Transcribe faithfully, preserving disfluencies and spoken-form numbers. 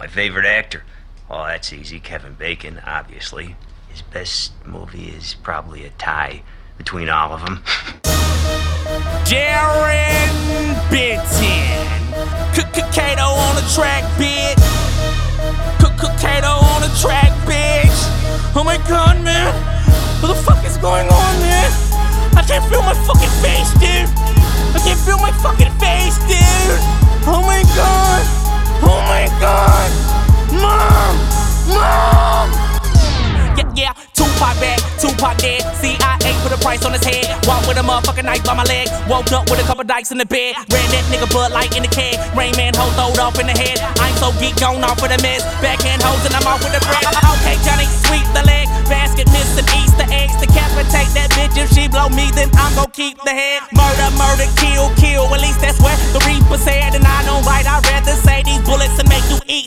My favorite actor? Oh, that's easy. Kevin Bacon, obviously. His best movie is probably a tie between all of them. Darren Benton. Kato on the track, bitch. Kato on the track, bitch. Oh my god, man. What the fuck is going on, man? I can't feel my fucking face, dude. I can't feel my fucking face, dude. Oh my god. Oh my god. Mom. Mom. Yeah, yeah. Tupac back, Tupac dead. C I A put a price on his head. Walk with a motherfucking knife by my leg. Woke up with a couple dikes in the bed. Ran that nigga Bud Light in the keg. Rain Man hoe throwed off in the head. I'm so geek gone off with a mess. Backhand hoes and I'm off with the bread. Okay, Johnny, sweep the leg. Basket missing Easter eggs. Decapitate that bitch. If she blow me, then I'm gon' keep the head. Murder, murder, kill, kill. At least that's what the Reaper said. And I know right, I'd rather say these bullets and make you